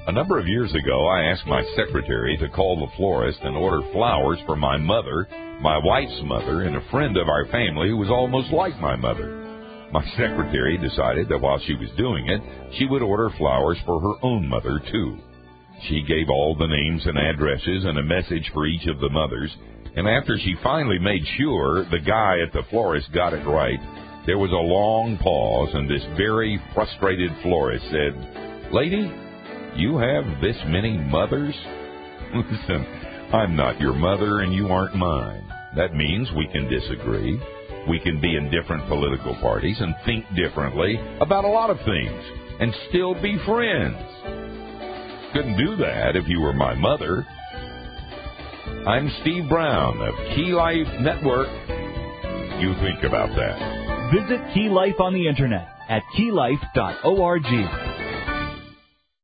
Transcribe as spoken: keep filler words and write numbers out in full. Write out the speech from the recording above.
A number of years ago, I asked my secretary to call the florist and order flowers for my mother, my wife's mother, and a friend of our family who was almost like my mother. My secretary decided that while she was doing it, she would order flowers for her own mother, too. She gave all the names and addresses and a message for each of the mothers, and after she finally made sure the guy at the florist got it right, there was a long pause, and this very frustrated florist said, "Lady, you have this many mothers? Listen, I'm not your mother and you aren't mine. That means we can disagree. We can be in different political parties and think differently about a lot of things and still be friends. Couldn't do that if you were my mother." I'm Steve Brown of Key Life Network. You think about that. Visit Key Life on the internet at key life dot org.